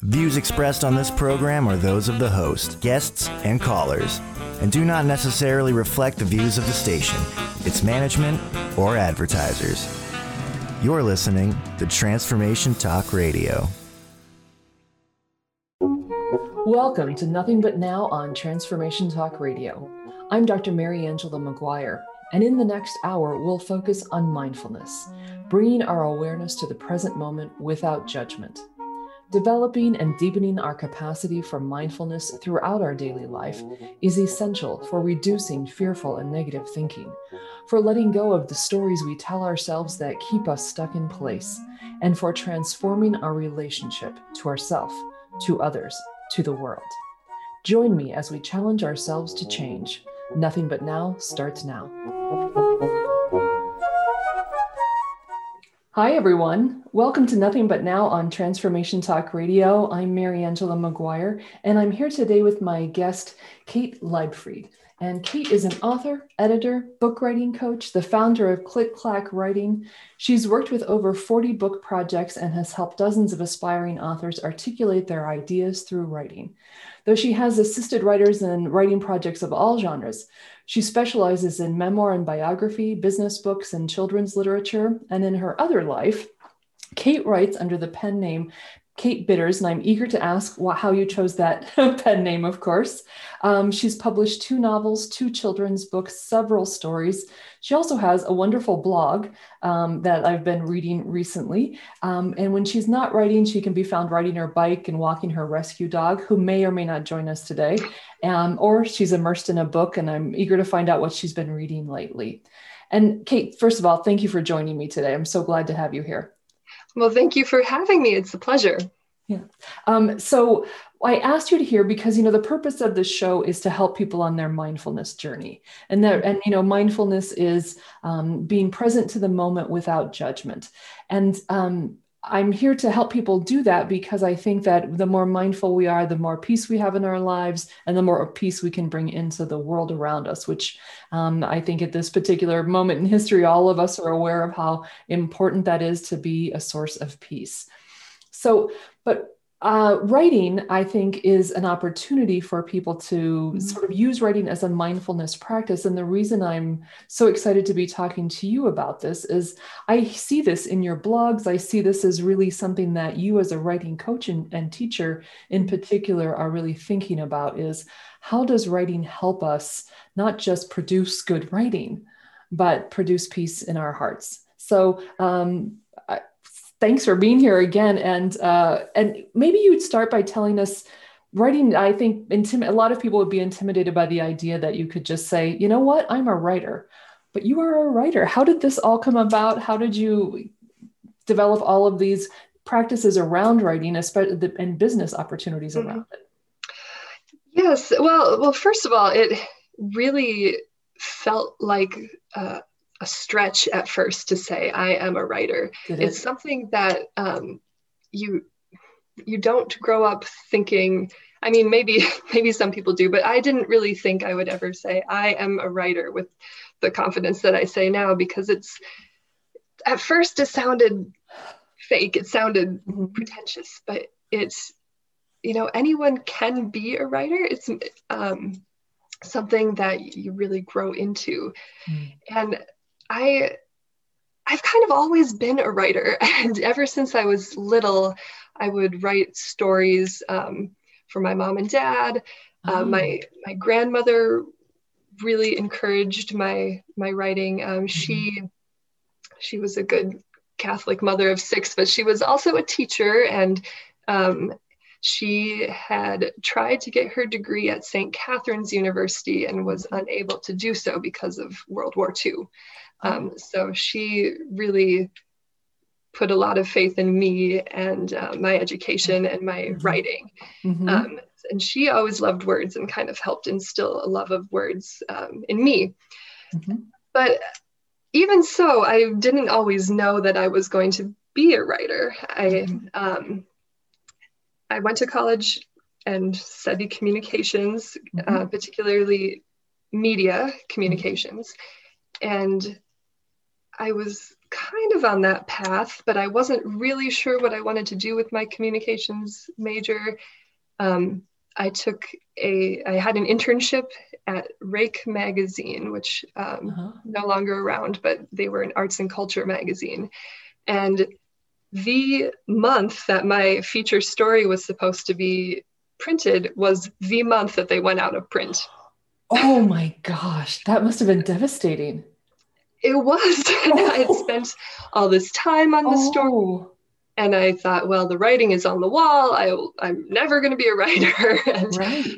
Views expressed on this program are those of the host, guests, and callers, and do not necessarily reflect the views of the station, its management, or advertisers. You're listening to Transformation Talk Radio. Welcome to Nothing But Now on Transformation Talk Radio. I'm Dr. Mary Angela McGuire, and in the next hour, we'll focus on mindfulness, bringing our awareness to the present moment without judgment. Developing and deepening our capacity for mindfulness throughout our daily life is essential for reducing fearful and negative thinking, for letting go of the stories we tell ourselves that keep us stuck in place, and for transforming our relationship to ourselves, to others, to the world. Join me as we challenge ourselves to change. Nothing But Now starts now. Hi, everyone. Welcome to Nothing But Now on Transformation Talk Radio. I'm Mary Angela McGuire, and I'm here today with my guest, Kate Leibfried. And Kate is an author, editor, book writing coach, the founder of Click Clack Writing. She's worked with over 40 book projects and has helped dozens of aspiring authors articulate their ideas through writing. Though she has assisted writers in writing projects of all genres, she specializes in memoir and biography, business books, and children's literature. And in her other life, Kate writes under the pen name Kate Bitters, and I'm eager to ask how you chose that pen name, of course. She's published 2 novels, 2 children's books, several stories. She also has a wonderful blog that I've been reading recently. And when she's not writing, she can be found riding her bike and walking her rescue dog, who may or may not join us today. Or she's immersed in a book, and I'm eager to find out what she's been reading lately. And Kate, first of all, thank you for joining me today. I'm so glad to have you here. Well, thank you for having me. It's a pleasure. Yeah. So I asked you to hear because, the purpose of this show is to help people on their mindfulness journey. And mindfulness is being present to the moment without judgment. And I'm here to help people do that because I think that the more mindful we are, the more peace we have in our lives and the more peace we can bring into the world around us, which I think at this particular moment in history, all of us are aware of how important that is to be a source of peace. So, but writing, I think, is an opportunity for people to sort of use writing as a mindfulness practice. And the reason I'm so excited to be talking to you about this is I see this in your blogs. I see this as really something that you as a writing coach and teacher in particular are really thinking about is how does writing help us not just produce good writing, but produce peace in our hearts? So, thanks for being here again. And maybe you'd start by telling us, writing, I think a lot of people would be intimidated by the idea that you could just say, you know what, I'm a writer, but you are a writer. How did this all come about? How did you develop all of these practices around writing, especially and business opportunities around it? Yes. Well, first of all, it really felt like a stretch at first to say I am a writer. It's something that you don't grow up thinking. I mean, maybe some people do, but I didn't really think I would ever say I am a writer with the confidence that I say now, because at first it sounded fake. It sounded pretentious, but it's, anyone can be a writer. It's something that you really grow into. And I've kind of always been a writer, and ever since I was little, I would write stories for my mom and dad. My grandmother really encouraged my writing. She was a good Catholic mother of 6, but she was also a teacher, and she had tried to get her degree at St. Catherine's University and was unable to do so because of World War II. So she really put a lot of faith in me and my education and my writing. And she always loved words and kind of helped instill a love of words in me. But even so, I didn't always know that I was going to be a writer. I went to college and studied communications, particularly media communications. And I was kind of on that path, but I wasn't really sure what I wanted to do with my communications major. I had an internship at Rake magazine, which no longer around, but they were an arts and culture magazine. And the month that my feature story was supposed to be printed was the month that they went out of print. Oh my gosh, that must have been devastating. It was. And I had spent all this time on the story. And I thought, well, the writing is on the wall. I'm never going to be a writer. And right.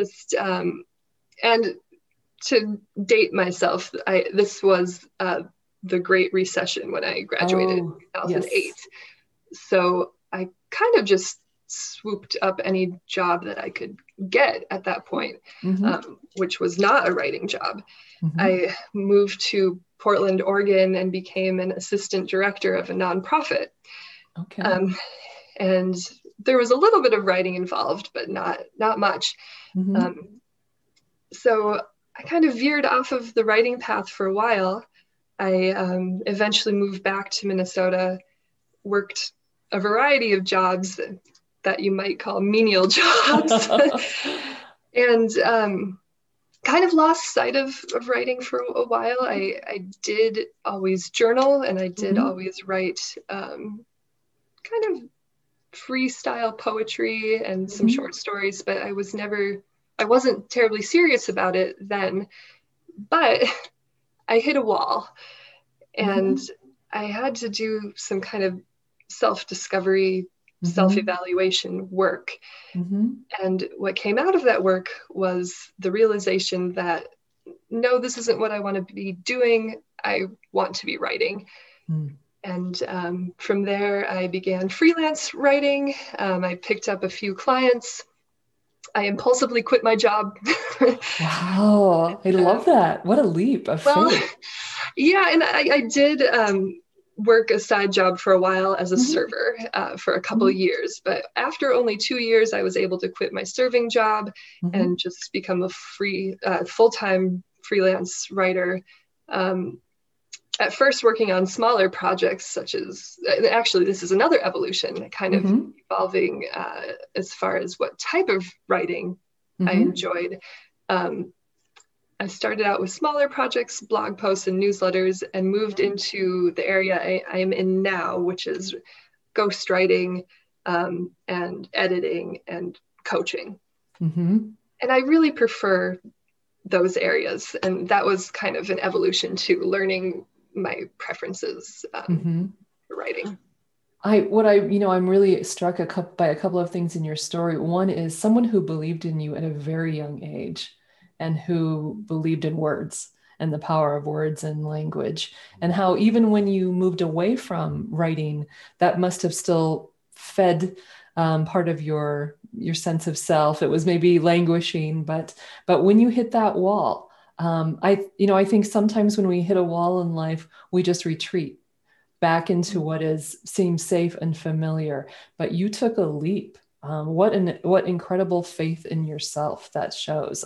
And to date myself, this was the Great Recession when I graduated in 2008. Yes. So I kind of just swooped up any job that I could get at that point, which was not a writing job. I moved to Portland, Oregon, and became an assistant director of a nonprofit. Okay. And there was a little bit of writing involved, but not much. So I kind of veered off of the writing path for a while. I eventually moved back to Minnesota, worked a variety of jobs that you might call menial jobs, and kind of lost sight of writing for a while. I did always journal, and I did always write kind of freestyle poetry and some short stories, but I wasn't terribly serious about it then. But I hit a wall, and I had to do some kind of self-discovery, self-evaluation work. And what came out of that work was the realization that, no, this isn't what I want to be doing. I want to be writing. And from there, I began freelance writing. I picked up a few clients. I impulsively quit my job. Wow, I love that. What a leap of faith. Yeah, and I did work a side job for a while as a server for a couple of years. But after only 2 years, I was able to quit my serving job and just become a full-time freelance writer. At first working on smaller projects, such as, actually, this is another evolution, kind of evolving as far as what type of writing I enjoyed. I started out with smaller projects, blog posts and newsletters, and moved into the area I am in now, which is ghostwriting and editing and coaching. And I really prefer those areas. And that was kind of an evolution to learning my preferences for writing. I'm really struck by a couple of things in your story. One is someone who believed in you at a very young age, and who believed in words and the power of words and language, and how even when you moved away from writing, that must have still fed part of your sense of self. It was maybe languishing, but when you hit that wall, I think sometimes when we hit a wall in life, we just retreat back into what seems safe and familiar. But you took a leap. What incredible faith in yourself that shows.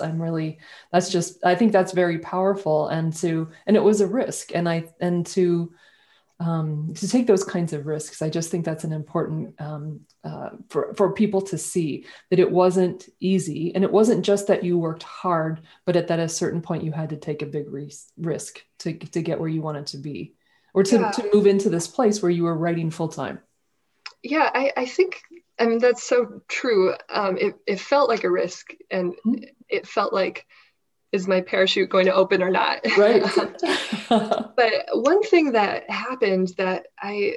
I think that's very powerful, and it was a risk, and to take those kinds of risks, I just think that's an important for people to see that it wasn't easy, and it wasn't just that you worked hard, but at a certain point you had to take a big risk to get where you wanted to be, or to move into this place where you were writing full time. Yeah, I think. I mean, that's so true. It felt like a risk, and it felt like, is my parachute going to open or not? Right. But one thing that happened that I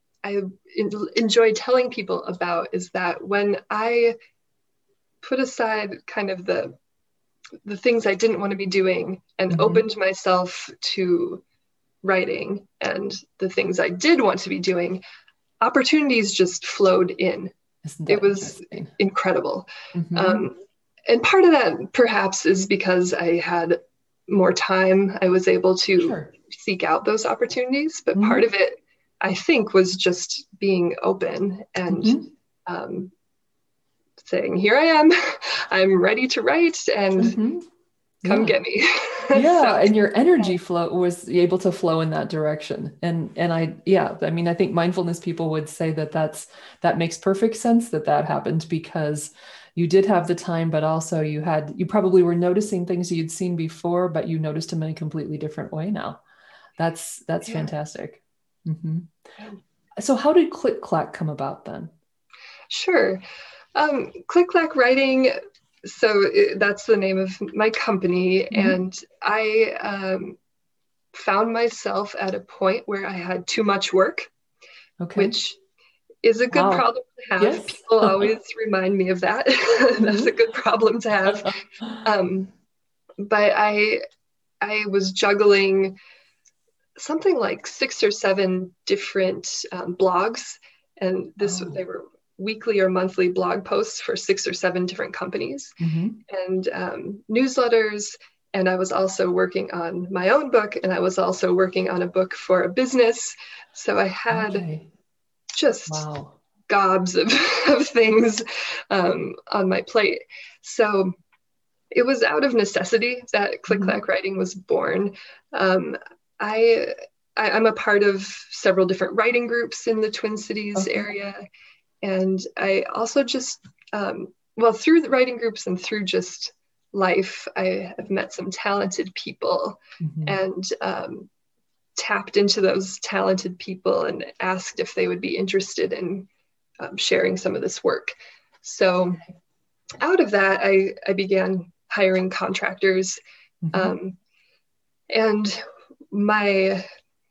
enjoy telling people about is that when I put aside kind of the things I didn't want to be doing and opened myself to writing and the things I did want to be doing, opportunities just flowed in. It was incredible. And part of that perhaps is because I had more time. I was able to seek out those opportunities, but part of it, I think, was just being open and saying, here I am, I'm ready to write. And come get me. Yeah. So, and your energy flow was able to flow in that direction. And I mean, I think mindfulness people would say that makes perfect sense that happened, because you did have the time, but also you probably were noticing things you'd seen before, but you noticed them in a completely different way now. That's fantastic. Mm-hmm. So how did Click Clack come about then? Sure. Click Clack Writing. So that's the name of my company. Mm-hmm. And I found myself at a point where I had too much work, which is a good problem to have. Yes. People always remind me of that. That's a good problem to have. But I was juggling something like 6 or 7 different blogs. And they were weekly or monthly blog posts for 6 or 7 different companies, and newsletters. And I was also working on my own book, and I was also working on a book for a business. So I had just gobs of things on my plate. So it was out of necessity that Click Clack Writing was born. I'm a part of several different writing groups in the Twin Cities area. And I also just, through the writing groups and through just life, I have met some talented people and tapped into those talented people and asked if they would be interested in sharing some of this work. So out of that, I began hiring contractors. And my,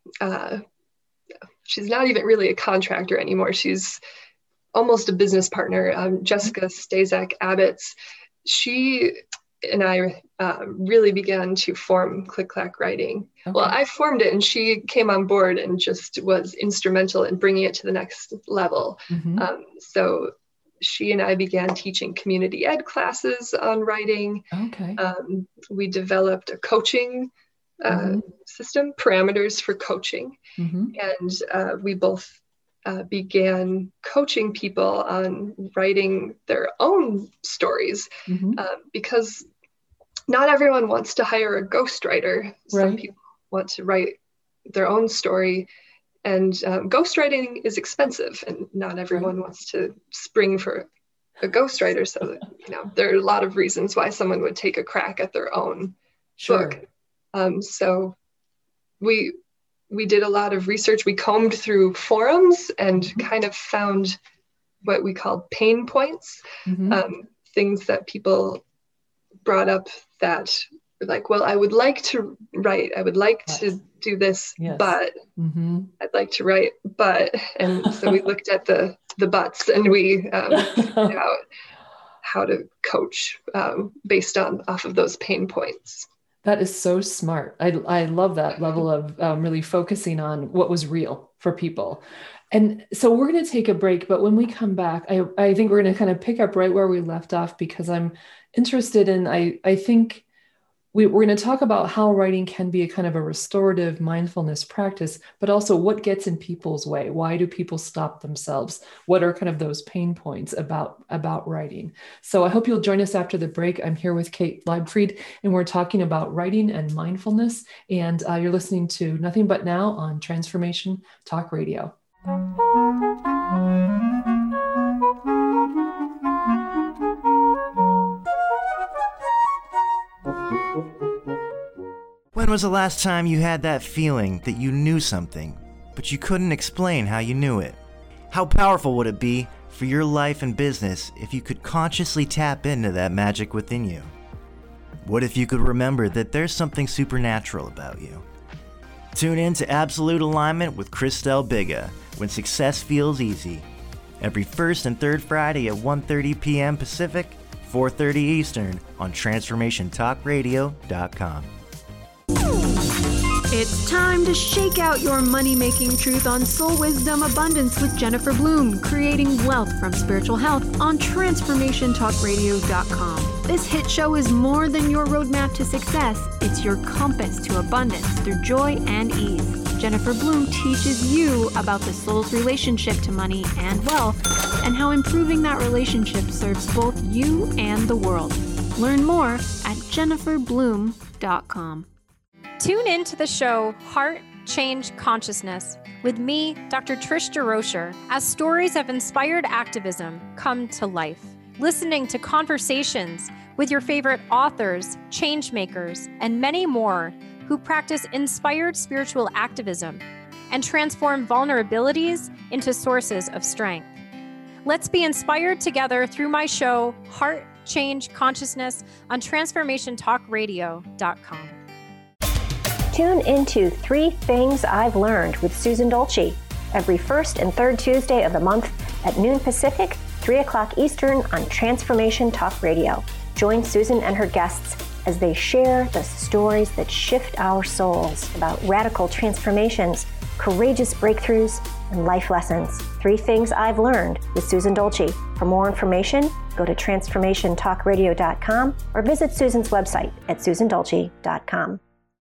she's not even really a contractor anymore. She's almost a business partner, Jessica Stazak Abbots. She and I really began to form Click Clack Writing. Well, I formed it and she came on board and just was instrumental in bringing it to the next level. So she and I began teaching community ed classes on writing. We developed a coaching system, parameters for coaching. And we both began coaching people on writing their own stories, because not everyone wants to hire a ghostwriter. Some people want to write their own story, and ghostwriting is expensive, and not everyone wants to spring for a ghostwriter. So, there are a lot of reasons why someone would take a crack at their own book. So we did a lot of research. We combed through forums and kind of found what we called pain points, things that people brought up that were like, well, I would like to write, I would like to do this, but I'd like to write, but, and so we looked at the buts, and we figured out how to coach based off of those pain points. That is so smart. I love that level of really focusing on what was real for people. And so we're going to take a break, but when we come back, I think we're going to kind of pick up right where we left off, because I'm interested in, I think we're going to talk about how writing can be a kind of a restorative mindfulness practice, but also what gets in people's way. Why do people stop themselves? What are kind of those pain points about writing? So I hope you'll join us after the break. I'm here with Kate Leibfried, and we're talking about writing and mindfulness. And you're listening to Nothing But Now on Transformation Talk Radio. When was the last time you had that feeling that you knew something, but you couldn't explain how you knew it? How powerful would it be for your life and business if you could consciously tap into that magic within you? What if you could remember that there's something supernatural about you? Tune in to Absolute Alignment with Christelle Biga, when success feels easy. Every first and third Friday at 1:30 p.m. Pacific, 4:30 Eastern on TransformationTalkRadio.com. It's time to shake out your money-making truth on Soul Wisdom Abundance with Jennifer Bloom, creating wealth from spiritual health on TransformationTalkRadio.com. This hit show is more than your roadmap to success. It's your compass to abundance through joy and ease. Jennifer Bloom teaches you about the soul's relationship to money and wealth, and how improving that relationship serves both you and the world. Learn more at jenniferbloom.com. Tune in to the show Heart Change Consciousness with me, Dr. Trish DeRocher, as stories of inspired activism come to life. Listening to conversations with your favorite authors, change makers, and many more who practice inspired spiritual activism and transform vulnerabilities into sources of strength. Let's be inspired together through my show, Heart Change Consciousness, on TransformationTalkRadio.com. Tune into 3 Things I've Learned with Susan Dolce every first and third Tuesday of the month at noon Pacific, 3 o'clock Eastern on Transformation Talk Radio. Join Susan and her guests as they share the stories that shift our souls about radical transformations, courageous breakthroughs, and life lessons. 3 Things I've Learned with Susan Dolce. For more information, go to TransformationTalkRadio.com or visit Susan's website at susandolce.com.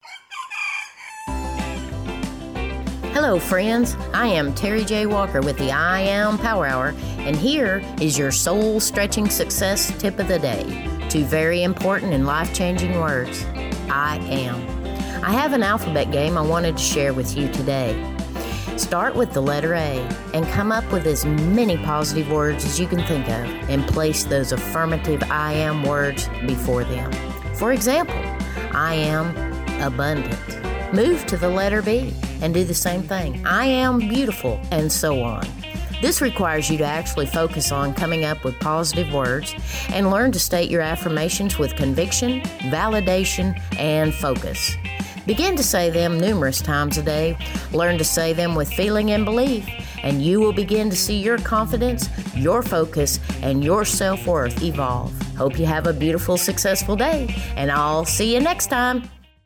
Hello, friends. I am Terry J. Walker with the I Am Power Hour, and here is your soul-stretching success tip of the day. 2 very important and life-changing words. I am. I have an alphabet game I wanted to share with you today. Start with the letter A and come up with as many positive words as you can think of and place those affirmative I am words before them. For example, I am abundant. Move to the letter B and do the same thing. I am beautiful, and so on. This requires you to actually focus on coming up with positive words and learn to state your affirmations with conviction, validation, and focus. Begin to say them numerous times a day. Learn to say them with feeling and belief, and you will begin to see your confidence, your focus, and your self-worth evolve. Hope you have a beautiful, successful day, and I'll see you next time.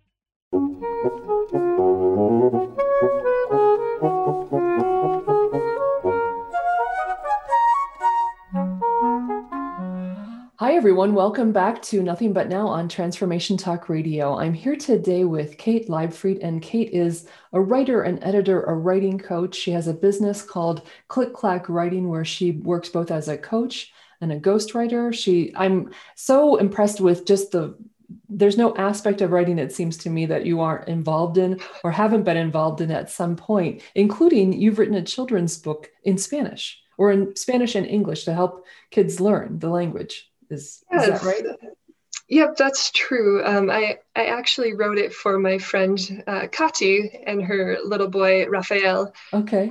Hi, everyone. Welcome back to Nothing But Now on Transformation Talk Radio. I'm here today with Kate Leibfried, and Kate is a writer, an editor, a writing coach. She has a business called Click Clack Writing, where she works both as a coach and a ghostwriter. I'm so impressed with just there's no aspect of writing, it seems to me, that you aren't involved in or haven't been involved in at some point, including you've written a children's book in Spanish or in Spanish and English to help kids learn the language. Is that right? Yep, that's true. I actually wrote it for my friend Kati and her little boy Rafael. Okay.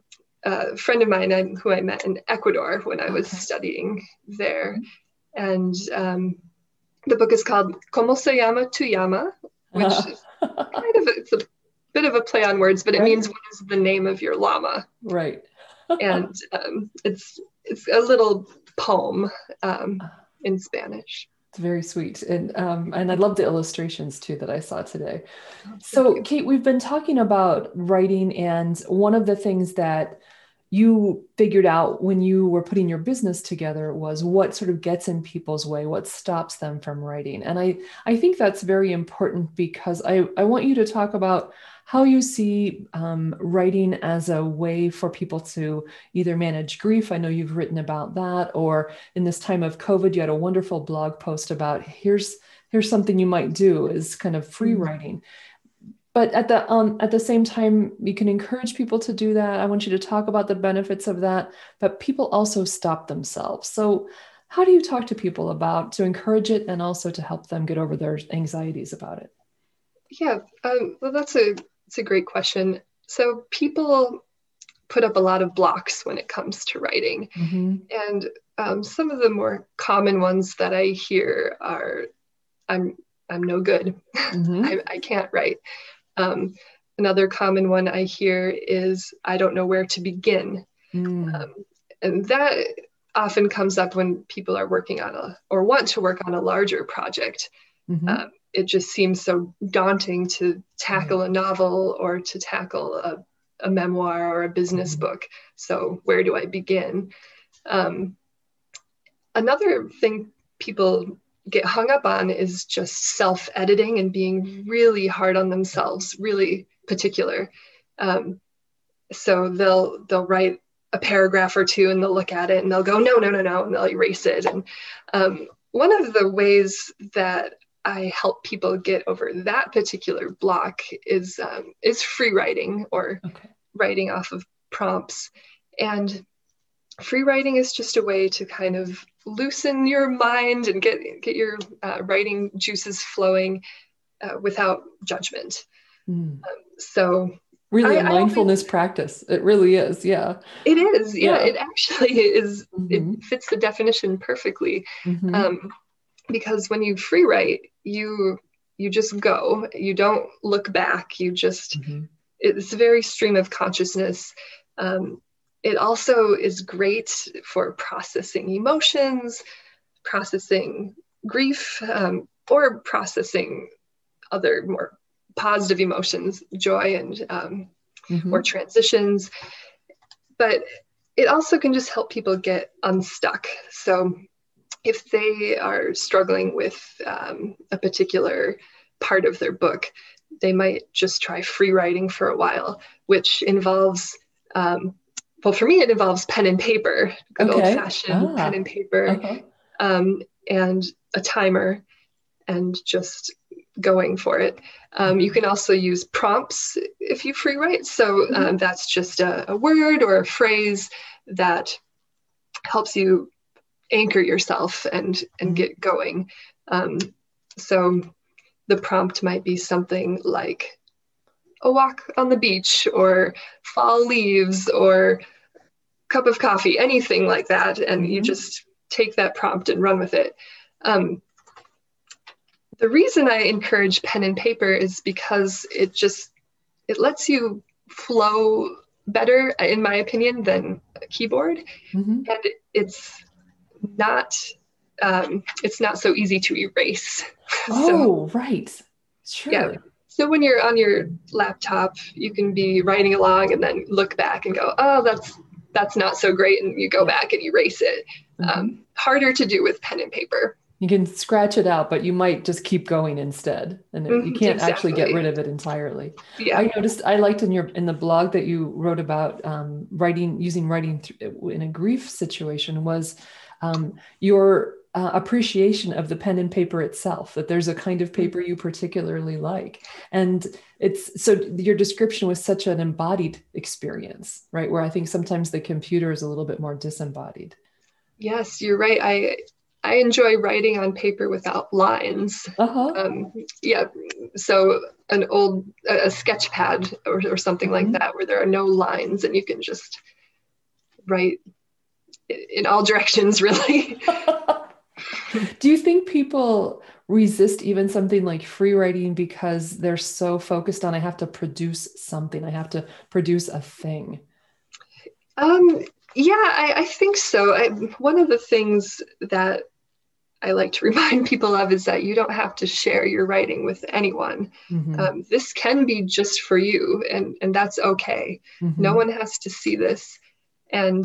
A friend of mine who I met in Ecuador when I was studying there. And the book is called Como se llama tu llama, which is it's a bit of a play on words, but it means what is the name of your llama? Right. And it's a little poem in Spanish. It's very sweet. And I love the illustrations too that I saw today. So Kate, we've been talking about writing, and one of the things that you figured out when you were putting your business together was what sort of gets in people's way, what stops them from writing. And I think that's very important, because I want you to talk about how you see writing as a way for people to either manage grief. I know you've written about that, or in this time of COVID, you had a wonderful blog post about here's something you might do is kind of free writing. But at the same time, you can encourage people to do that. I want you to talk about the benefits of that, but people also stop themselves. So how do you talk to people to encourage it and also to help them get over their anxieties about it? Yeah, well, that's a great question. So people put up a lot of blocks when it comes to writing. Mm-hmm. And some of the more common ones that I hear are, I'm no good. Mm-hmm. I can't write. Another common one I hear is, I don't know where to begin. Mm. And that often comes up when people are working on or want to work on a larger project. Mm-hmm. It just seems so daunting to tackle a novel or to tackle a memoir or a business book. So where do I begin? Another thing people get hung up on is just self-editing and being really hard on themselves, really particular. So they'll write a paragraph or two and they'll look at it and they'll go, no, and they'll erase it. And one of the ways that I help people get over that particular block is free writing, or writing off of prompts. And free writing is just a way to kind of loosen your mind and get your writing juices flowing without judgment. So really a mindfulness practice. It really is. Yeah. It is. Yeah. It actually is. It fits the definition perfectly. Because when you free write, you just go, you don't look back. You just, it's a very stream of consciousness. It also is great for processing emotions, processing grief, or processing other more positive emotions, joy and or transitions. But it also can just help people get unstuck. So if they are struggling with a particular part of their book, they might just try free writing for a while, which involves, well, for me, it involves pen and paper, good old-fashioned pen and paper, and a timer, and just going for it. You can also use prompts if you free write. So that's just a word or a phrase that helps you anchor yourself and get going. So the prompt might be something like a walk on the beach, or fall leaves, or cup of coffee, anything like that. And you just take that prompt and run with it. The reason I encourage pen and paper is because it lets you flow better, in my opinion, than a keyboard. And it's not so easy to erase. Right. Sure. Yeah. So when you're on your laptop, you can be writing along and then look back and go, oh, that's not so great. And you go back and erase it. Harder to do with pen and paper. You can scratch it out, but you might just keep going instead. And you can't actually get rid of it entirely. Yeah. I noticed, I liked in the blog that you wrote about using writing in a grief situation was your appreciation of the pen and paper itself, that there's a kind of paper you particularly like. And so your description was such an embodied experience, right? Where I think sometimes the computer is a little bit more disembodied. Yes, you're right. I enjoy writing on paper without lines. Yeah. So a sketch pad or something like that, where there are no lines and you can just write in all directions, really. Do you think people resist even something like free writing because they're so focused on, I have to produce something, I have to produce a thing? Yeah, I think so. One of the things that I like to remind people of is that you don't have to share your writing with anyone. This can be just for you, and that's okay. No one has to see this. And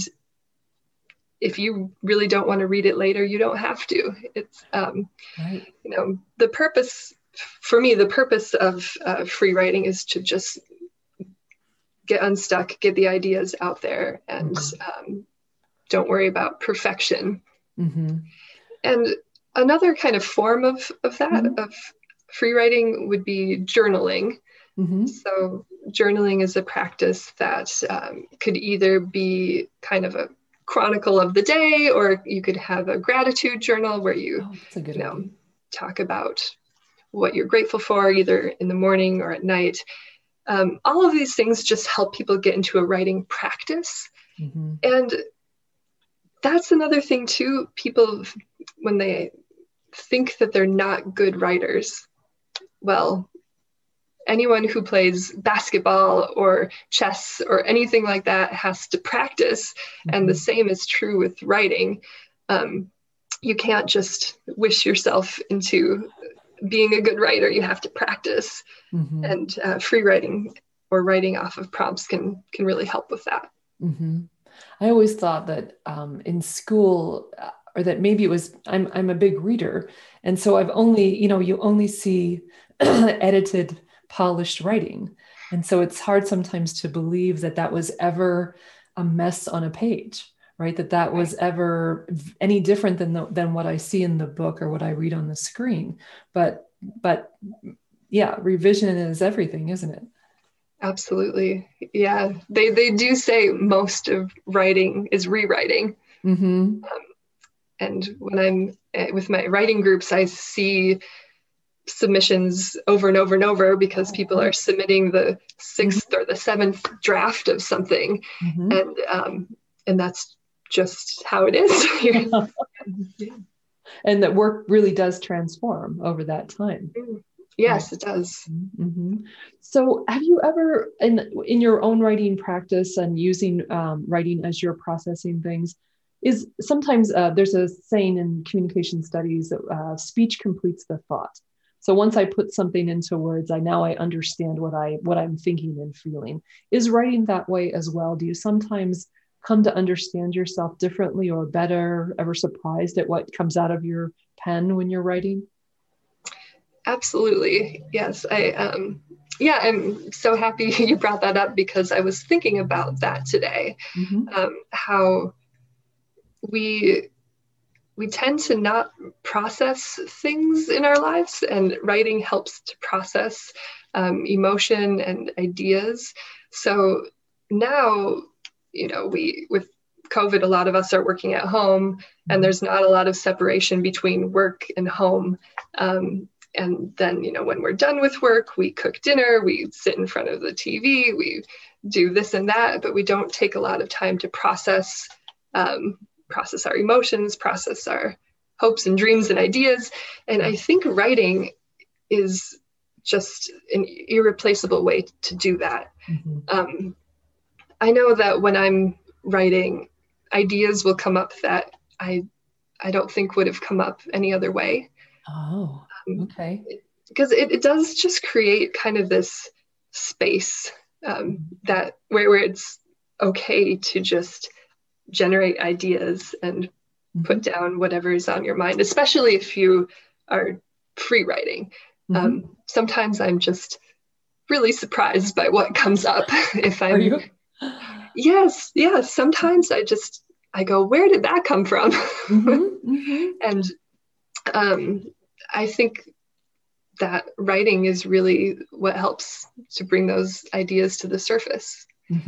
if you really don't want to read it later, you don't have to. It's, the purpose, for me, the purpose of free writing is to just get unstuck, get the ideas out there, and don't worry about perfection. And another kind of form of that, of free writing, would be journaling. So journaling is a practice that could either be kind of a chronicle of the day, or you could have a gratitude journal where you, talk about what you're grateful for, either in the morning or at night. All of these things just help people get into a writing practice. And that's another thing too. People, when they think that they're not good writers, well, anyone who plays basketball or chess or anything like that has to practice. And the same is true with writing. You can't just wish yourself into being a good writer. You have to practice. And free writing or writing off of prompts can really help with that. I always thought that in school, or that maybe it was, I'm a big reader. And so I've only, you only see edited, polished writing. And so it's hard sometimes to believe that was ever a mess on a page, right? That was ever any different than what I see in the book or what I read on the screen. But yeah, revision is everything, isn't it? Absolutely. Yeah. They do say most of writing is rewriting. Mm-hmm. And when I'm with my writing groups, I see submissions over and over and over because people are submitting the 6th or the 7th draft of something. And that's just how it is. And that work really does transform over that time. Yes, it does. Mm-hmm. So have you ever, in your own writing practice and using writing as you're processing things, is sometimes there's a saying in communication studies that speech completes the thought. So once I put something into words, I understand what I'm thinking and feeling. Is writing that way as well? Do you sometimes come to understand yourself differently or better, ever surprised at what comes out of your pen when you're writing? Absolutely. Yes. I'm so happy you brought that up because I was thinking about that today. How we tend to not process things in our lives, and writing helps to process emotion and ideas. So now, with COVID, a lot of us are working at home, and there's not a lot of separation between work and home. And then, when we're done with work, we cook dinner, we sit in front of the TV, we do this and that, but we don't take a lot of time to process our emotions, process our hopes and dreams and ideas. And I think writing is just an irreplaceable way to do that. I know that when I'm writing, ideas will come up that I don't think would have come up any other way. Oh, okay. Because it does just create kind of this space that where it's okay to just generate ideas and put down whatever is on your mind, especially if you are free writing. Sometimes I'm just really surprised by what comes up. Are you? Yes. Sometimes I go, where did that come from? And I think that writing is really what helps to bring those ideas to the surface.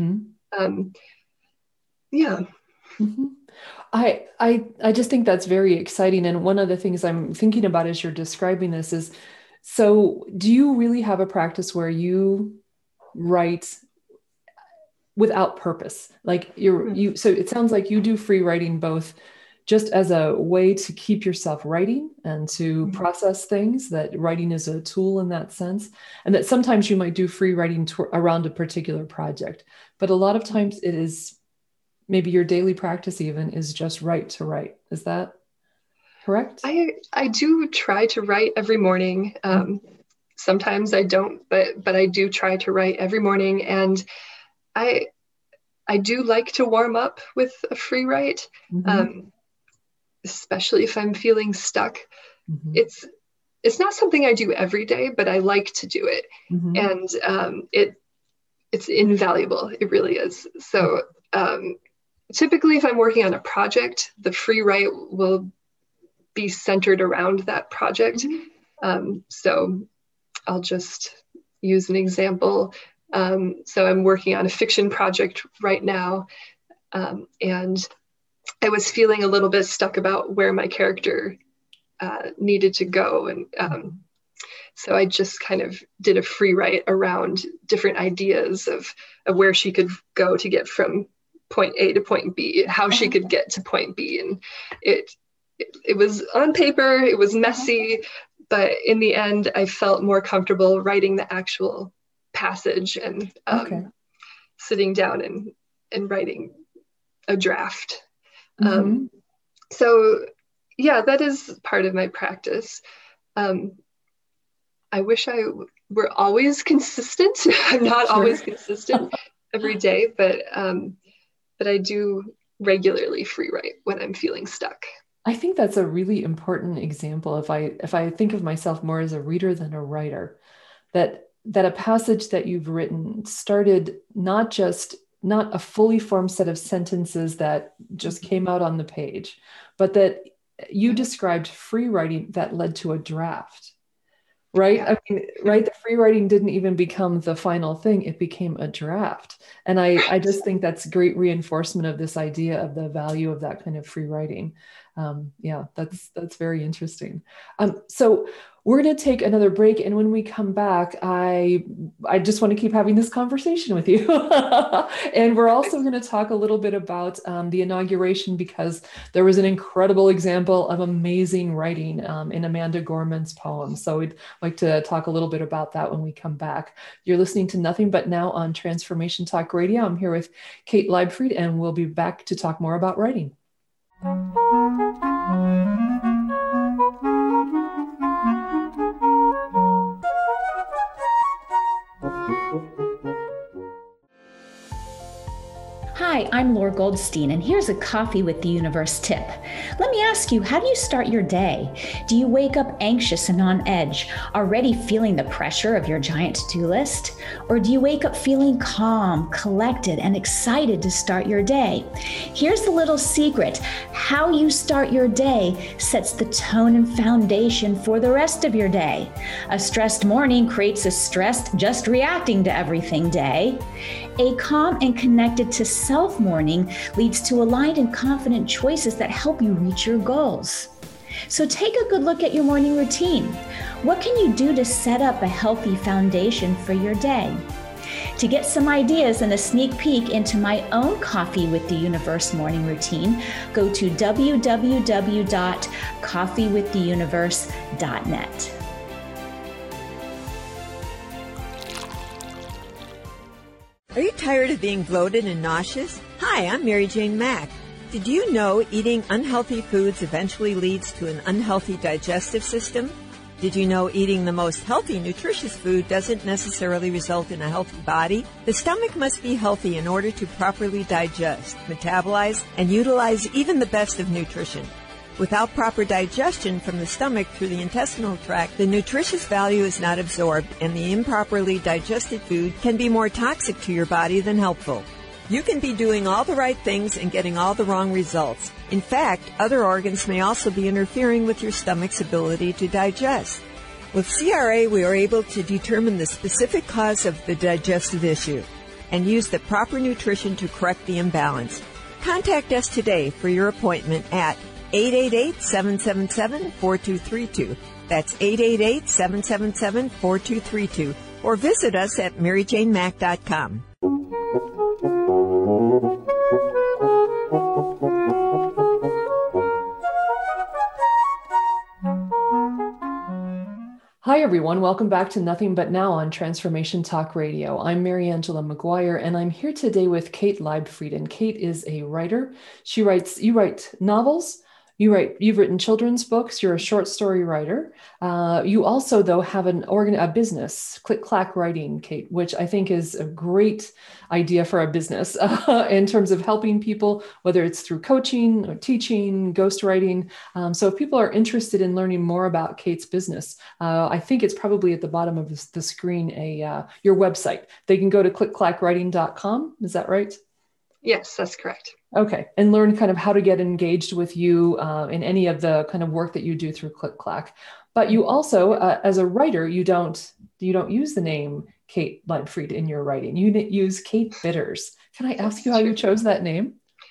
I just think that's very exciting. And one of the things I'm thinking about as you're describing this is, so do you really have a practice where you write without purpose? Like so it sounds like you do free writing both just as a way to keep yourself writing and to process things, that writing is a tool in that sense. And that sometimes you might do free writing around a particular project, but a lot of times it is maybe your daily practice even is just write to write. Is that correct? I do try to write every morning. Sometimes I don't, but I do try to write every morning. And I do like to warm up with a free write, especially if I'm feeling stuck. It's not something I do every day, but I like to do it. And it's invaluable. It really is. So typically if I'm working on a project, the free write will be centered around that project. So I'll just use an example. So I'm working on a fiction project right now. And I was feeling a little bit stuck about where my character needed to go. And so I just kind of did a free write around different ideas of where she could go to get from point A to point B, how she could get to point B. And it was on paper, it was messy, but in the end, I felt more comfortable writing the actual passage and sitting down and writing a draft. So yeah, that is part of my practice. I wish I were always consistent. I'm not always consistent every day, but I do regularly free write when I'm feeling stuck. I think that's a really important example. If I think of myself more as a reader than a writer, that a passage that you've written started not not a fully formed set of sentences that just came out on the page, but that you described free writing that led to a draft, right? Yeah. I mean, right? The free writing didn't even become the final thing. It became a draft. And I just think that's great reinforcement of this idea of the value of that kind of free writing. Yeah, that's very interesting. So we're going to take another break. And when we come back, I just want to keep having this conversation with you. And we're also going to talk a little bit about the inauguration, because there was an incredible example of amazing writing in Amanda Gorman's poem. So we'd like to talk a little bit about that when we come back. You're listening to Nothing But Now on Transformation Talk Radio. I'm here with Kate Leibfried, and we'll be back to talk more about writing. Hi, I'm Laura Goldstein, and here's a Coffee with the Universe tip. Let me ask you, how do you start your day? Do you wake up anxious and on edge, already feeling the pressure of your giant to-do list? Or do you wake up feeling calm, collected, and excited to start your day? Here's the little secret. How you start your day sets the tone and foundation for the rest of your day. A stressed morning creates a stressed, just reacting to everything day. A calm and connected to self morning leads to aligned and confident choices that help you reach your goals. So take a good look at your morning routine. What can you do to set up a healthy foundation for your day? To get some ideas and a sneak peek into my own Coffee with the Universe morning routine, go to www.coffeewiththeuniverse.net. Are you tired of being bloated and nauseous? Hi, I'm Mary Jane Mack. Did you know eating unhealthy foods eventually leads to an unhealthy digestive system? Did you know eating the most healthy, nutritious food doesn't necessarily result in a healthy body? The stomach must be healthy in order to properly digest, metabolize, and utilize even the best of nutrition. Without proper digestion from the stomach through the intestinal tract, the nutritious value is not absorbed, and the improperly digested food can be more toxic to your body than helpful. You can be doing all the right things and getting all the wrong results. In fact, other organs may also be interfering with your stomach's ability to digest. With CRA, we are able to determine the specific cause of the digestive issue and use the proper nutrition to correct the imbalance. Contact us today for your appointment at 888-777-4232. That's 888-777-4232. Or visit us at maryjanemack.com. Hi, everyone. Welcome back to Nothing But Now on Transformation Talk Radio. I'm Mary Angela McGuire, and I'm here today with Kate Leibfried. And Kate is a writer. You write novels. You've written children's books. You're a short story writer. You also, though, have a business, Click Clack Writing, Kate, which I think is a great idea for a business in terms of helping people, whether it's through coaching or teaching, ghostwriting. So if people are interested in learning more about Kate's business, I think it's probably at the bottom of the screen, your website. They can go to clickclackwriting.com. Is that right? Yes, that's correct. Okay. And learn kind of how to get engaged with you in any of the kind of work that you do through Click Clack. But you also, as a writer, you don't use the name Kate Leibfried in your writing. You use Kate Bitters. Can I ask you how you chose that name?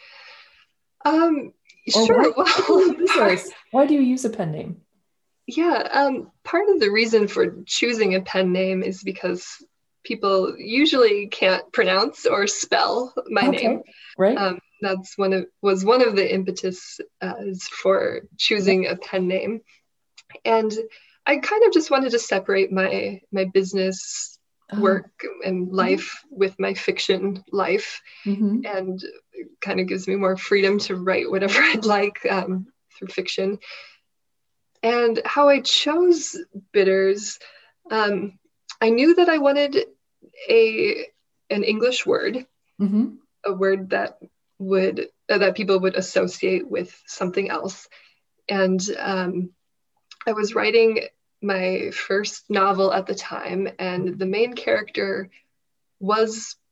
Sure. Why do you use a pen name? Yeah. Part of the reason for choosing a pen name is because people usually can't pronounce or spell my name. Right. That's was one of the impetus for choosing a pen name. And I kind of just wanted to separate my business work and life with my fiction life. And it kind of gives me more freedom to write whatever I'd like through fiction. And how I chose Bitters, I knew that I wanted an English word, a word that people would associate with something else. And I was writing my first novel at the time, and the main character was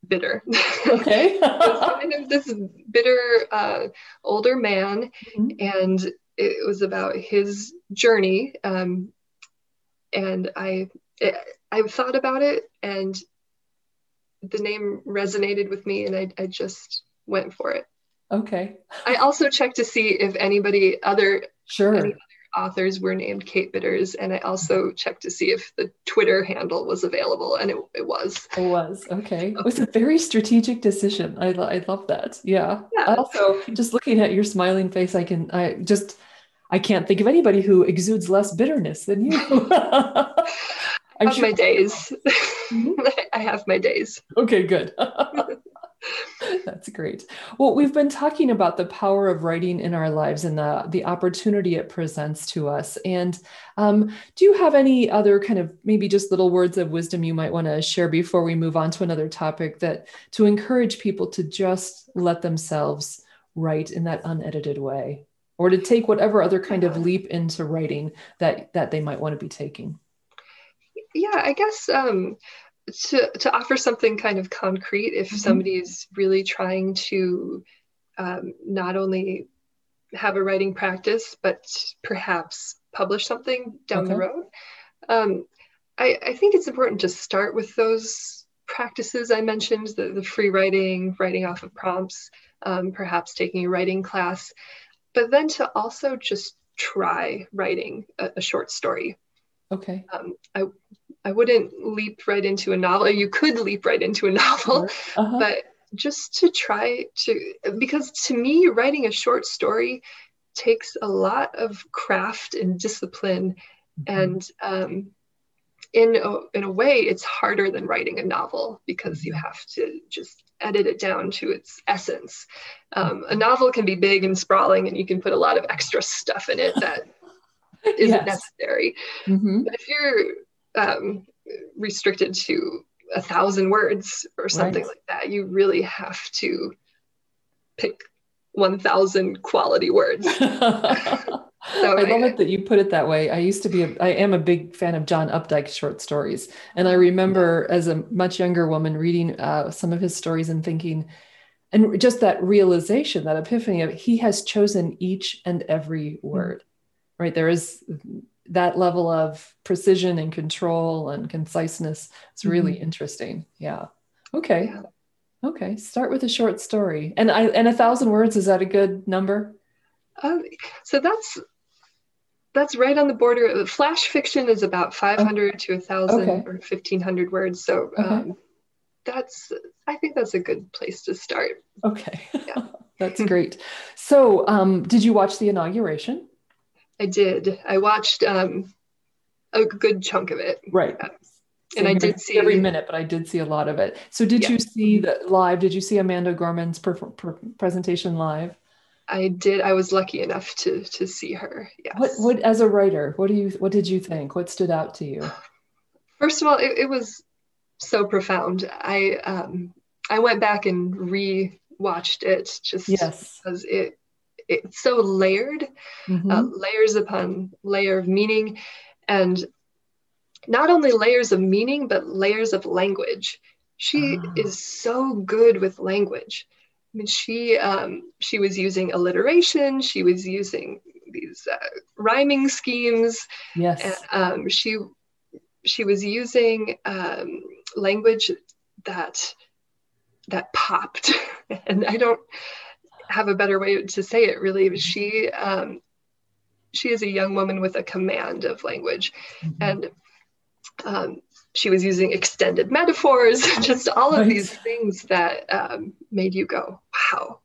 bitter. Okay. It's kind of this bitter older man, and it was about his journey. And I thought about it, and the name resonated with me, and I just went for it. Okay. I also checked to see if any other authors were named Kate Bitters, and I also checked to see if the Twitter handle was available, and it was. It was. Okay. It was a very strategic decision. I love that. Yeah. Also, just looking at your smiling face, I can't think of anybody who exudes less bitterness than you. I have my days. I have my days. Okay, good. That's great. Well, we've been talking about the power of writing in our lives and the opportunity it presents to us. And do you have any other kind of maybe just little words of wisdom you might want to share before we move on to another topic, that to encourage people to just let themselves write in that unedited way, or to take whatever other kind of leap into writing that they might want to be taking? Yeah, I guess to offer something kind of concrete, if somebody's really trying to not only have a writing practice, but perhaps publish something down the road. I think it's important to start with those practices I mentioned, the free writing, writing off of prompts, perhaps taking a writing class, but then to also just try writing a short story. Okay. I wouldn't leap right into a novel. You could leap right into a novel, but just to try to, because to me, writing a short story takes a lot of craft and discipline. And in a way, it's harder than writing a novel, because you have to just edit it down to its essence. A novel can be big and sprawling, and you can put a lot of extra stuff in it that isn't necessary. But if you're restricted to 1,000 words or something like that, you really have to pick 1,000 quality words. So I love it that you put it that way. I am a big fan of John Updike's short stories. And I remember as a much younger woman reading some of his stories and thinking, and just that realization, that epiphany of he has chosen each and every word, right? There is that level of precision and control and conciseness. It's really interesting. Yeah. Okay. Yeah. Okay. Start with a short story. And 1,000 words, is that a good number? So that's right on the border. Flash fiction is about 500 to 1,000 or 1,500 words. So I think that's a good place to start. Okay. Yeah. That's great. So did you watch the inauguration? I did. I watched a good chunk of it. Right. And I did see every minute, but I did see a lot of it. So did you see that live? Did you see Amanda Gorman's presentation live? I did. I was lucky enough to see her. Yes. What as a writer, what did you think? What stood out to you? First of all, it was so profound. I went back and re-watched it just because it's so layered, layers upon layer of meaning, and not only layers of meaning, but layers of language. She is so good with language. I mean, she was using alliteration. She was using these rhyming schemes. Yes. And she was using language that popped, and I don't have a better way to say it, really. She is a young woman with a command of language, and she was using extended metaphors, just all of these things that made you go, wow.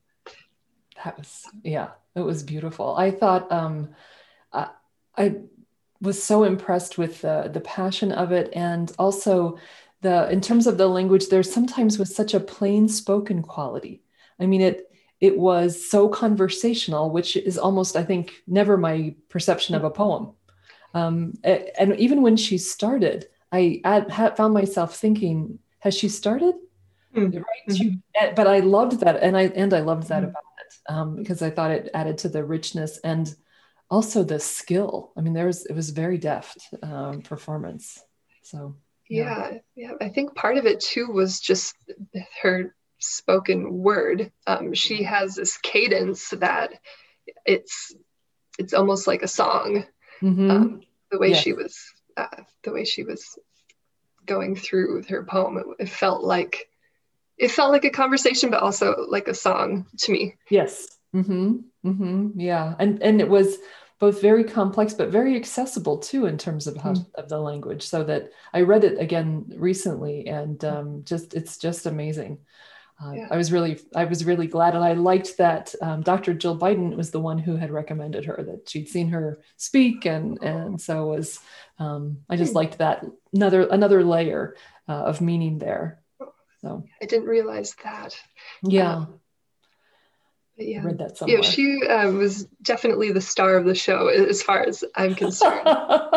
It was beautiful. I thought I was so impressed with the passion of it, and also in terms of the language, there sometimes was such a plain spoken quality. I mean, it was so conversational, which is almost, I think, never my perception of a poem. And even when she started, I found myself thinking, has she started? Right? But I loved that. And I loved that about it, because I thought it added to the richness and also the skill. I mean, it was very deft performance. So Yeah. I think part of it too was just her spoken word. She has this cadence that it's almost like a song. Mm-hmm. The way she was going through her poem, it felt like a conversation, but also like a song to me. Yes. Mm-hmm. Mm-hmm. Yeah. And it was both very complex, but very accessible too, in terms of of the language. So that I read it again recently, and it's just amazing. I was really glad, and I liked that Dr. Jill Biden was the one who had recommended her, that she'd seen her speak, and so was I just liked that another layer of meaning there. So I didn't realize that. Yeah. I read that somewhere. Yeah, she was definitely the star of the show, as far as I'm concerned.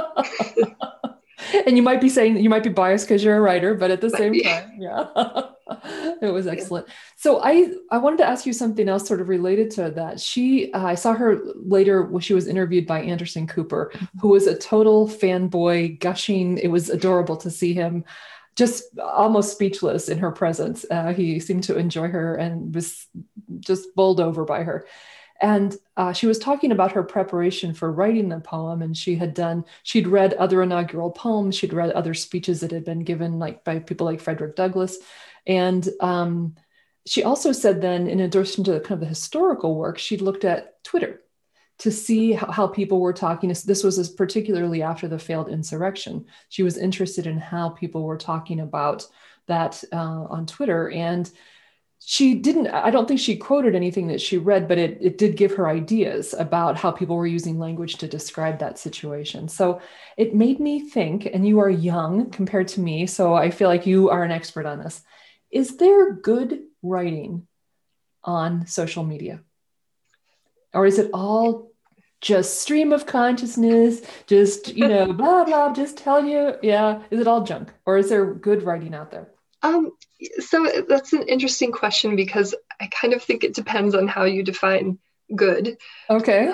And you might be biased because you're a writer, but at the same time, yeah, it was excellent. Yeah. So I wanted to ask you something else sort of related to that. I saw her later when she was interviewed by Anderson Cooper, who was a total fanboy, gushing. It was adorable to see him just almost speechless in her presence. He seemed to enjoy her and was just bowled over by her. And she was talking about her preparation for writing the poem. And she'd read other inaugural poems. She'd read other speeches that had been given by people like Frederick Douglass. And she also said then, in addition to kind of the historical work, she'd looked at Twitter to see how people were talking. This was particularly after the failed insurrection. She was interested in how people were talking about that on Twitter. And I don't think she quoted anything that she read, but it did give her ideas about how people were using language to describe that situation. So it made me think, and you are young compared to me, so I feel like you are an expert on this. Is there good writing on social media? Or is it all just stream of consciousness, just, blah, blah, just tell you, yeah, is it all junk? Or is there good writing out there? So that's an interesting question, because I kind of think it depends on how you define good. Okay.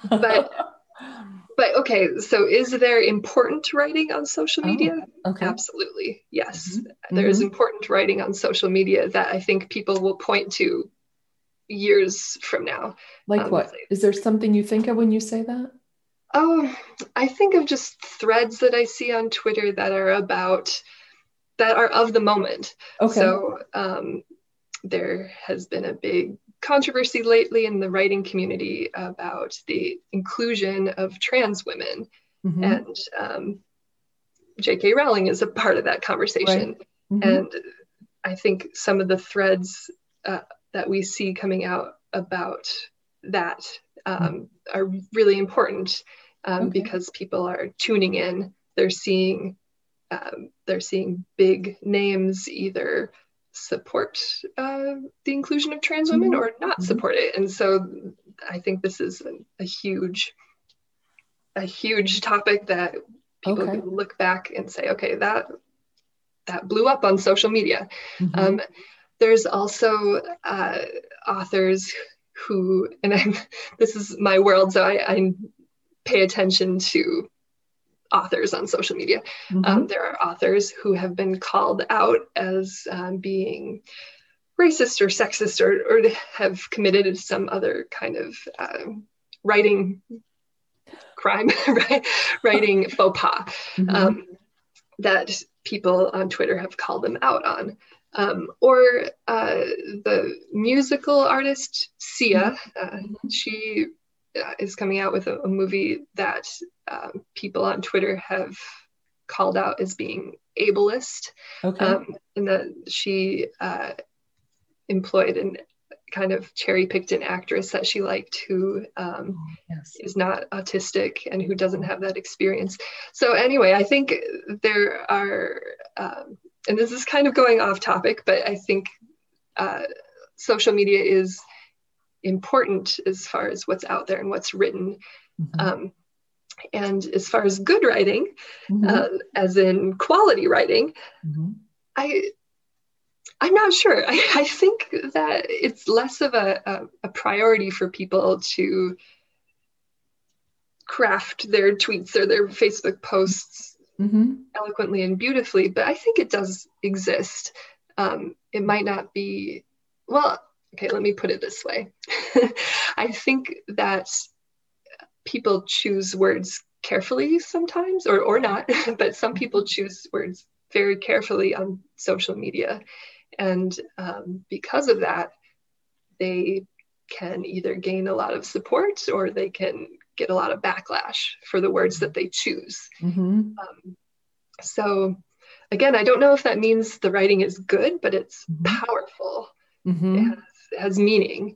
But okay, so is there important writing on social media? Okay. Absolutely, yes. Mm-hmm. There is important writing on social media that I think people will point to years from now. Like what? Is there something you think of when you say that? Oh, I think of just threads that I see on Twitter that are of the moment. Okay. So there has been a big controversy lately in the writing community about the inclusion of trans women. Mm-hmm. And J.K. Rowling is a part of that conversation. Right. Mm-hmm. And I think some of the threads that we see coming out about that are really important because people are tuning in. They're seeing big names either support the inclusion of trans women or not support it. And so I think this is a huge topic that people can look back and say, okay, that blew up on social media. Mm-hmm. There's also authors who, and this is my world, so I pay attention to authors on social media. Mm-hmm. There are authors who have been called out as being racist or sexist or have committed some other kind of writing crime, right? Writing faux pas, that people on Twitter have called them out on. Or the musical artist Sia, she is coming out with a movie that people on Twitter have called out as being ableist. Okay. And that she employed and kind of cherry-picked an actress that she liked who is not autistic and who doesn't have that experience. So anyway, I think there are, and this is kind of going off topic, but I think social media is important as far as what's out there and what's written. Mm-hmm. And as far as good writing, as in quality writing, I'm not sure. I think that it's less of a priority for people to craft their tweets or their Facebook posts eloquently and beautifully, but I think it does exist. It might not be, well, okay, let me put it this way. I think that people choose words carefully sometimes, or not, but some people choose words very carefully on social media. And because of that, they can either gain a lot of support or they can get a lot of backlash for the words that they choose. So again, I don't know if that means the writing is good, but it's powerful. It has meaning.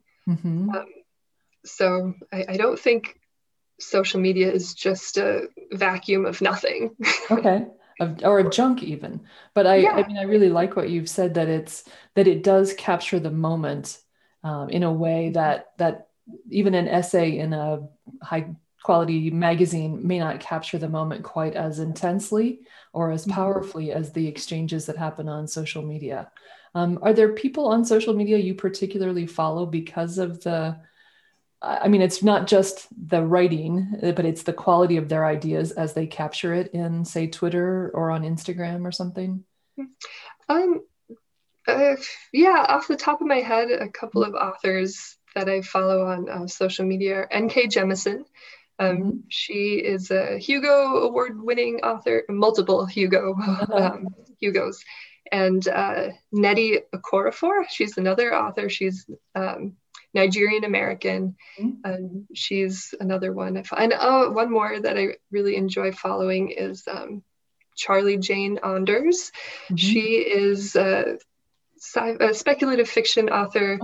So I don't think social media is just a vacuum of nothing. Okay. Or of junk even. But I mean, I really like what you've said, that it does capture the moment in a way that even an essay in a high quality magazine may not capture the moment quite as intensely or as powerfully as the exchanges that happen on social media. Are there people on social media you particularly follow because of I mean, it's not just the writing, but it's the quality of their ideas as they capture it in, say, Twitter or on Instagram or something? Yeah, off the top of my head, a couple of authors that I follow on social media. N.K. Jemisin. She is a Hugo Award-winning author, multiple Hugos. And Nnedi Okorafor, she's another author. She's Nigerian American. She's another one. And one more that I really enjoy following is Charlie Jane Anders. She is a speculative fiction author.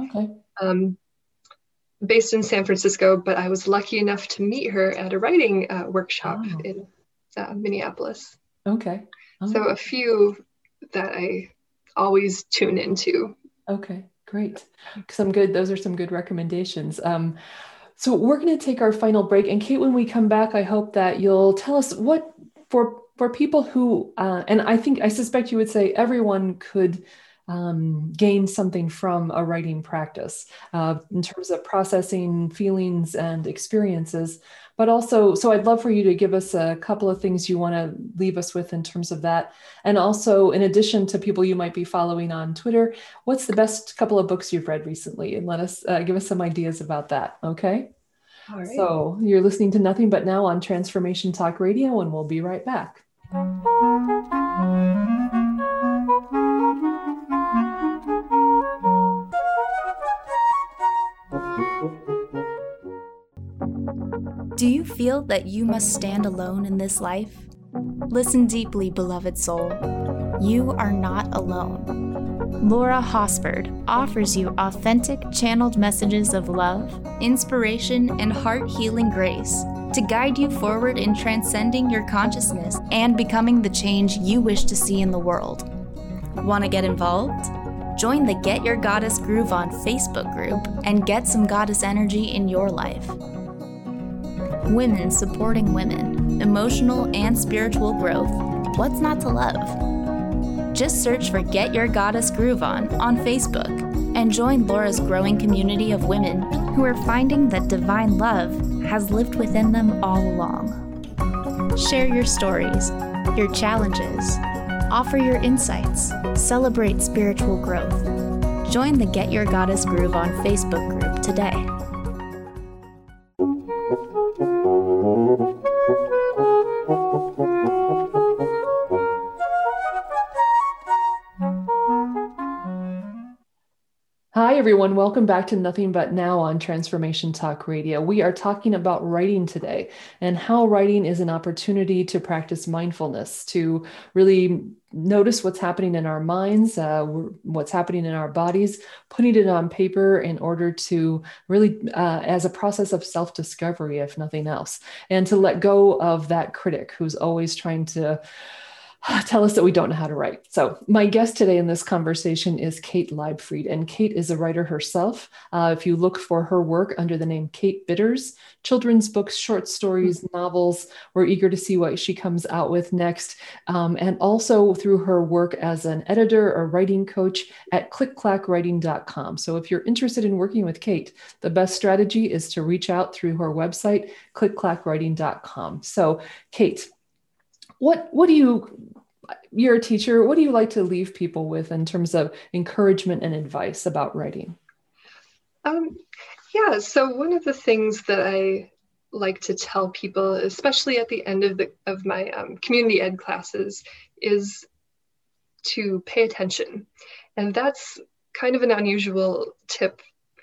Based in San Francisco, but I was lucky enough to meet her at a writing workshop in Minneapolis. Okay. So a few that I always tune into. Okay, great. Those are some good recommendations. So we're going to take our final break. And Kate, when we come back, I hope that you'll tell us what, for people who, and I suspect you would say everyone could gain something from a writing practice in terms of processing feelings and experiences, but also, so I'd love for you to give us a couple of things you want to leave us with in terms of that. And also, in addition to people you might be following on Twitter, what's the best couple of books you've read recently? And let us give us some ideas about that. Okay. All right. So you're listening to Nothing But Now on Transformation Talk Radio, and we'll be right back. Do you feel that you must stand alone in this life? Listen deeply, beloved soul. You are not alone. Laura Hosford offers you authentic channeled messages of love, inspiration, and heart-healing grace to guide you forward in transcending your consciousness and becoming the change you wish to see in the world. Want to get involved? Join the Get Your Goddess Groove On Facebook group and get some goddess energy in your life. Women supporting women, emotional and spiritual growth. What's not to love? Just search for Get Your Goddess Groove On Facebook and join Laura's growing community of women who are finding that divine love has lived within them all along. Share your stories, your challenges, offer your insights, celebrate spiritual growth. Join the Get Your Goddess Groove On Facebook group today. Hi, everyone. Welcome back to Nothing But Now on Transformation Talk Radio. We are talking about writing today and how writing is an opportunity to practice mindfulness, to really notice what's happening in our minds, what's happening in our bodies, putting it on paper in order to really, as a process of self-discovery, if nothing else, and to let go of that critic who's always trying to tell us that we don't know how to write. So my guest today in this conversation is Kate Leibfried, and Kate is a writer herself. If you look for her work under the name Kate Bitters, children's books, short stories, novels, we're eager to see what she comes out with next. And also through her work as an editor or writing coach at clickclackwriting.com. So if you're interested in working with Kate, the best strategy is to reach out through her website, clickclackwriting.com. So Kate, what do you're a teacher, what do you like to leave people with in terms of encouragement and advice about writing? Yeah, so one of the things that I like to tell people, especially at the end of my community ed classes, is to pay attention. And that's kind of an unusual tip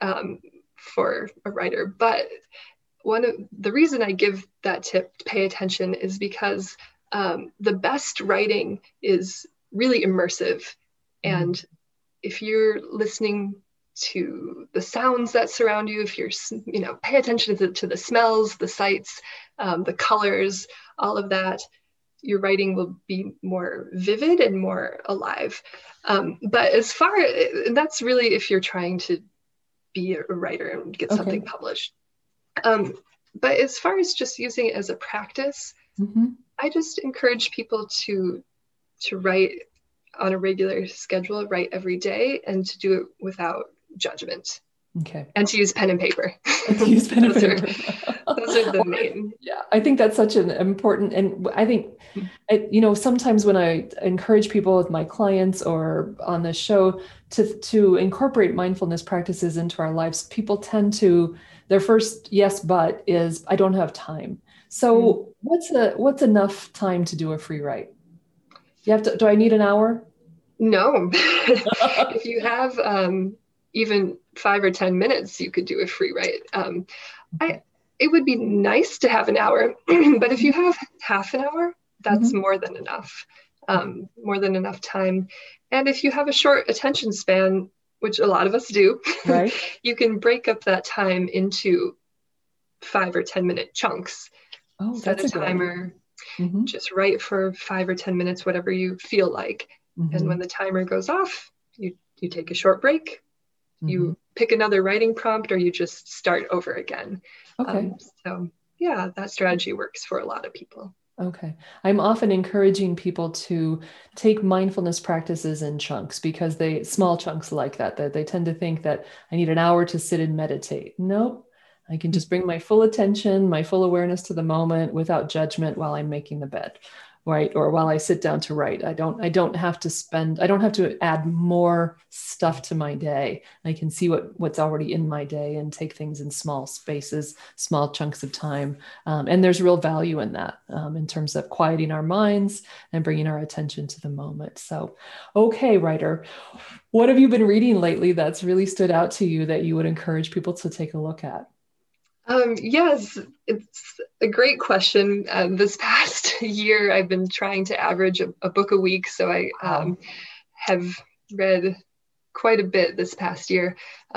for a writer. But the reason I give that tip, to pay attention, is because the best writing is really immersive. And if you're listening to the sounds that surround you, if you're, pay attention to the smells, the sights, the colors, all of that, your writing will be more vivid and more alive. But and that's really if you're trying to be a writer and get something published. But as far as just using it as a practice, I just encourage people to write on a regular schedule, write every day, and to do it without judgment. Okay. And to use pen and paper. Use pen and paper. Those are the main. Yeah, I think that's such an important, and I think, sometimes when I encourage people with my clients or on the show to incorporate mindfulness practices into our lives, people tend to, their first yes, but is, I don't have time. So what's enough time to do a free write? Do I need an hour? No. If you have even 5 or 10 minutes, you could do a free write. It would be nice to have an hour, but if you have half an hour, that's more than enough time. And if you have a short attention span, which a lot of us do, right, you can break up that time into 5 or 10 minute chunks. Oh, set a timer, just write for 5 or 10 minutes, whatever you feel like. And when the timer goes off, you take a short break, you pick another writing prompt, or you just start over again. Okay. So yeah, that strategy works for a lot of people. Okay. I'm often encouraging people to take mindfulness practices in chunks, because small chunks like that they tend to think that I need an hour to sit and meditate. Nope. I can just bring my full attention, my full awareness to the moment without judgment while I'm making the bed, right? Or while I sit down to write. I don't have to add more stuff to my day. I can see what's already in my day and take things in small spaces, small chunks of time. And there's real value in that in terms of quieting our minds and bringing our attention to the moment. So, okay, writer, what have you been reading lately that's really stood out to you that you would encourage people to take a look at? Yes, it's a great question. This past year, I've been trying to average a book a week. So I have read quite a bit this past year.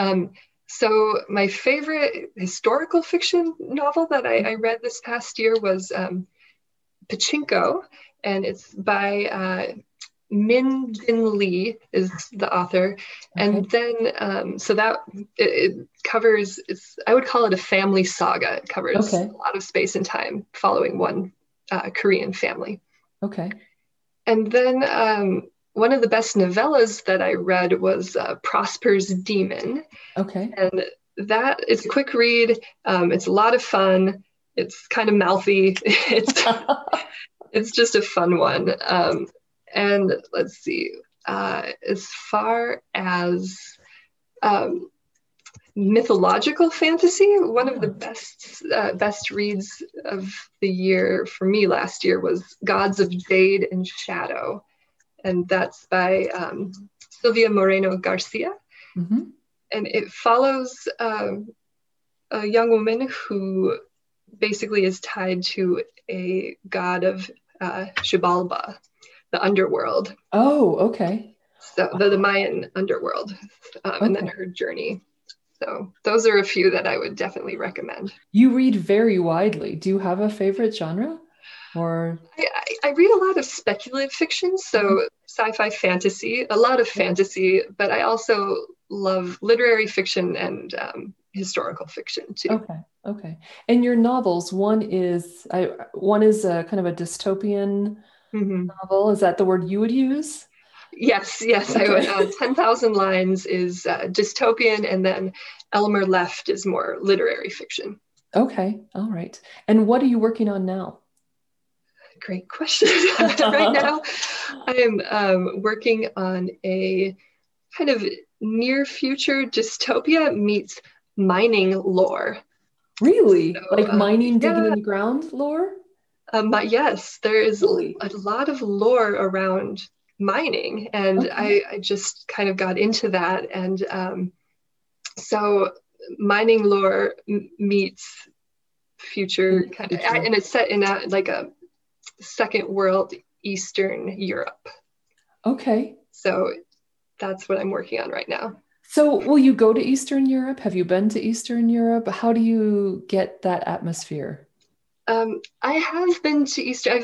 So my favorite historical fiction novel that I read this past year was Pachinko, and it's by Min Jin Lee is the author. And then, so that it covers, I would call it a family saga. It covers a lot of space and time following one Korean family. Okay. And then one of the best novellas that I read was Prosper's Demon. Okay. And that is a quick read. It's a lot of fun. It's kind of mouthy. It's just a fun one. And let's see, as far as mythological fantasy, one of the best reads of the year for me last year was Gods of Jade and Shadow. And that's by Silvia Moreno Garcia. And it follows a young woman who basically is tied to a god of Xibalba, the underworld. Oh, okay. So the Mayan underworld, and then her journey. So those are a few that I would definitely recommend. You read very widely. Do you have a favorite genre? Or I read a lot of speculative fiction, so sci-fi fantasy, a lot of fantasy, but I also love literary fiction and historical fiction too. Okay. And your novels, one is a kind of a dystopian novel. Is that the word you would use? Yes. Okay. 10,000 Lines is dystopian, and then Elmer Left is more literary fiction. Okay. All right. And what are you working on now? great question. Right now, I am working on a kind of near future dystopia meets mining lore. Really? So, like mining, digging in the ground lore? Yes, there is Really? a lot of lore around mining, and Okay. I just kind of got into that. And so mining lore meets future kind of, and it's set in like a second world Eastern Europe. Okay. So that's what I'm working on right now. So will you go to Eastern Europe? Have you been to Eastern Europe? How do you get that atmosphere? I have been to Eastern.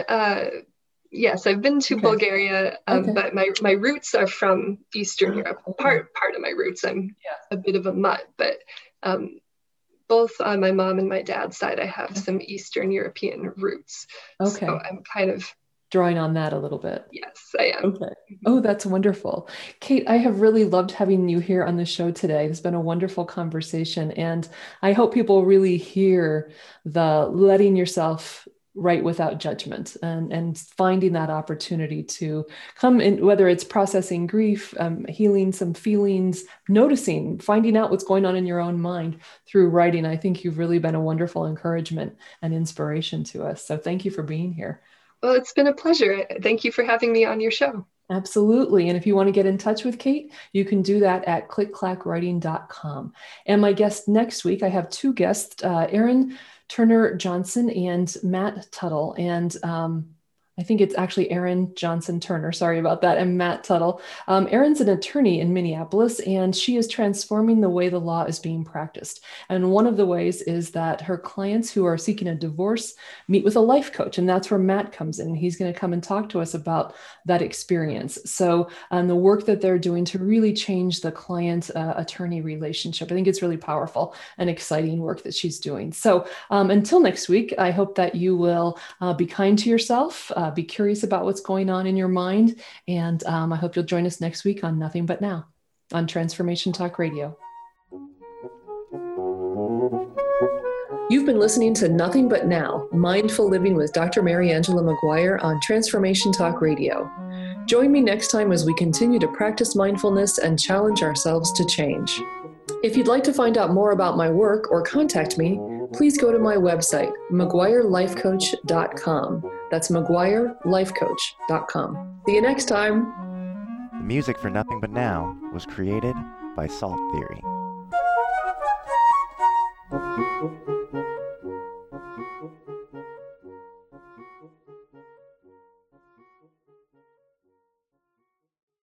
I've been to Bulgaria, but my roots are from Eastern Europe. Part of my roots. I'm a bit of a mutt, but both on my mom and my dad's side, I have some Eastern European roots. Okay. So I'm kind of drawing on that a little bit. Yes, I am. Okay. Oh, that's wonderful. Kate, I have really loved having you here on the show today. It's been a wonderful conversation, and I hope people really hear the letting yourself write without judgment and finding that opportunity to come in, whether it's processing grief, healing some feelings, noticing, finding out what's going on in your own mind through writing. I think you've really been a wonderful encouragement and inspiration to us. So thank you for being here. Well, it's been a pleasure. Thank you for having me on your show. Absolutely. And if you want to get in touch with Kate, you can do that at clickclackwriting.com. And my guest next week, I have two guests, Erin Turner Johnson and Matt Tuttle. And I think it's actually Erin Johnson Turner. Sorry about that. And Matt Tuttle. Erin's an attorney in Minneapolis, and she is transforming the way the law is being practiced. And one of the ways is that her clients who are seeking a divorce meet with a life coach. And that's where Matt comes in. He's going to come and talk to us about that experience. So the work that they're doing to really change the client-attorney relationship. I think it's really powerful and exciting work that she's doing. So until next week, I hope that you will be kind to yourself, be curious about what's going on in your mind. And I hope you'll join us next week on Nothing But Now on Transformation Talk Radio. You've been listening to Nothing But Now, Mindful Living with Dr. Mary Angela McGuire on Transformation Talk Radio. Join me next time as we continue to practice mindfulness and challenge ourselves to change. If you'd like to find out more about my work or contact me, please go to my website, McGuireLifeCoach.com. That's McGuireLifeCoach.com. See you next time. The music for Nothing But Now was created by Salt Theory.